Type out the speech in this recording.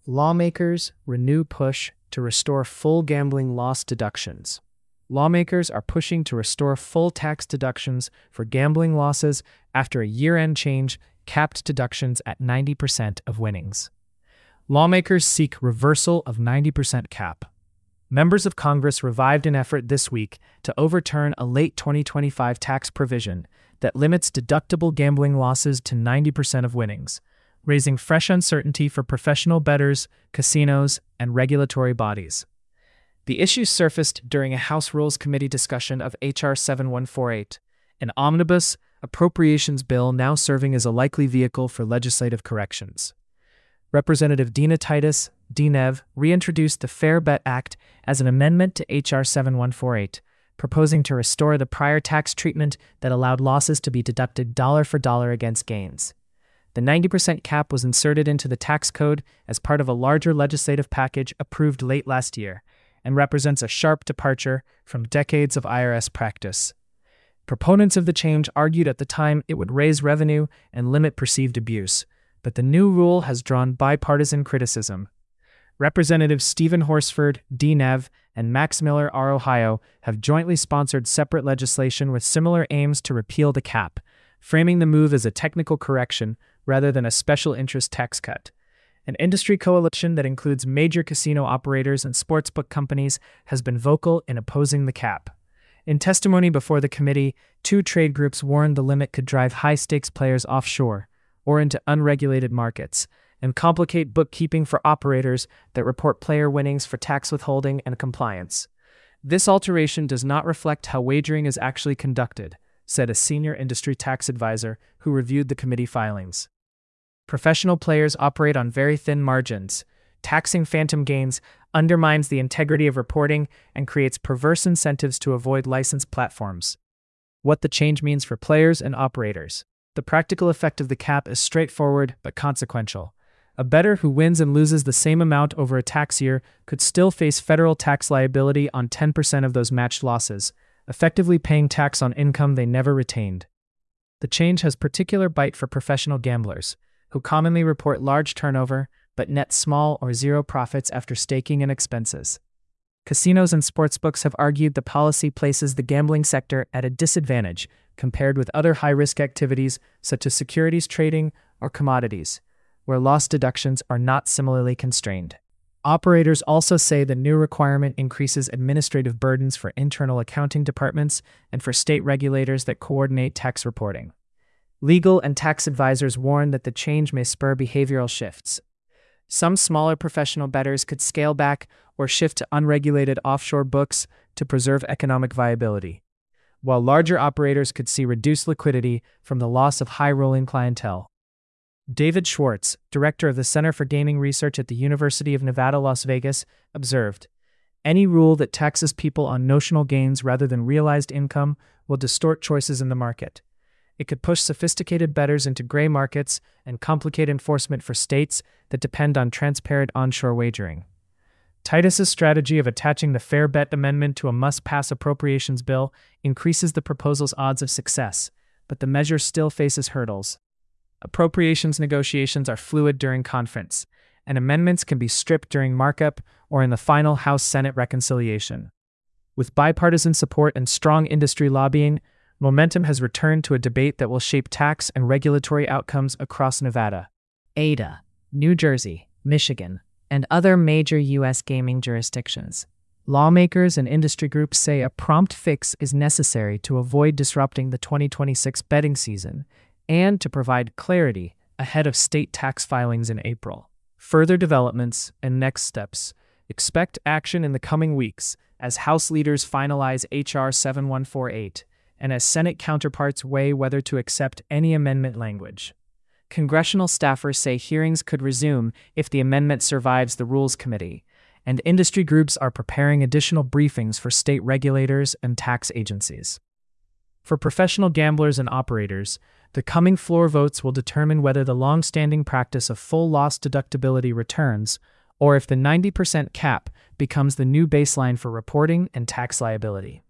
Lawmakers renew push to restore full gambling loss deductions. Lawmakers are pushing to restore full tax deductions for gambling losses after a year-end change capped deductions at 90% of winnings. Lawmakers seek reversal of 90% cap. Members of Congress revived an effort this week to overturn a late 2025 tax provision that limits deductible gambling losses to 90% of winnings, raising fresh uncertainty for professional bettors, casinos, and regulatory bodies. The issue surfaced during a House Rules Committee discussion of H.R. 7148, an omnibus appropriations bill now serving as a likely vehicle for legislative corrections. Representative Dina Titus, DNev, reintroduced the Fair Bet Act as an amendment to H.R. 7148, proposing to restore the prior tax treatment that allowed losses to be deducted dollar for dollar against gains. The 90% cap was inserted into the tax code as part of a larger legislative package approved late last year, and represents a sharp departure from decades of IRS practice. Proponents of the change argued at the time it would raise revenue and limit perceived abuse, but the new rule has drawn bipartisan criticism. Representatives Stephen Horsford, DNev, and Max Miller, R. Ohio, have jointly sponsored separate legislation with similar aims to repeal the cap, framing the move as a technical correction rather than a special interest tax cut. An industry coalition that includes major casino operators and sportsbook companies has been vocal in opposing the cap. In testimony before the committee, two trade groups warned the limit could drive high-stakes players offshore or into unregulated markets and complicate bookkeeping for operators that report player winnings for tax withholding and compliance. This alteration does not reflect how wagering is actually conducted, said a senior industry tax advisor who reviewed the committee filings. Professional players operate on very thin margins. Taxing phantom gains undermines the integrity of reporting and creates perverse incentives to avoid licensed platforms. What the change means for players and operators. The practical effect of the cap is straightforward but consequential. A bettor who wins and loses the same amount over a tax year could still face federal tax liability on 10% of those matched losses, effectively paying tax on income they never retained. The change has particular bite for professional gamblers, who commonly report large turnover but net small or zero profits after staking and expenses. Casinos and sportsbooks have argued the policy places the gambling sector at a disadvantage compared with other high-risk activities such as securities trading or commodities, where loss deductions are not similarly constrained. Operators also say the new requirement increases administrative burdens for internal accounting departments and for state regulators that coordinate tax reporting. Legal and tax advisors warn that the change may spur behavioral shifts. Some smaller professional bettors could scale back or shift to unregulated offshore books to preserve economic viability, while larger operators could see reduced liquidity from the loss of high-rolling clientele. David Schwartz, director of the Center for Gaming Research at the University of Nevada, Las Vegas, observed, "Any rule that taxes people on notional gains rather than realized income will distort choices in the market. It could push sophisticated bettors into gray markets and complicate enforcement for states that depend on transparent onshore wagering." Titus's strategy of attaching the Fair Bet Amendment to a must-pass appropriations bill increases the proposal's odds of success, but the measure still faces hurdles. Appropriations negotiations are fluid during conference, and amendments can be stripped during markup or in the final House-Senate reconciliation. With bipartisan support and strong industry lobbying, momentum has returned to a debate that will shape tax and regulatory outcomes across Nevada, Ada, New Jersey, Michigan, and other major U.S. gaming jurisdictions. Lawmakers and industry groups say a prompt fix is necessary to avoid disrupting the 2026 betting season and to provide clarity ahead of state tax filings in April. Further developments and next steps. Expect action in the coming weeks as House leaders finalize H.R. 7148 and as Senate counterparts weigh whether to accept any amendment language. Congressional staffers say hearings could resume if the amendment survives the Rules Committee, and industry groups are preparing additional briefings for state regulators and tax agencies. For professional gamblers and operators, the coming floor votes will determine whether the long-standing practice of full loss deductibility returns, or if the 90% cap becomes the new baseline for reporting and tax liability.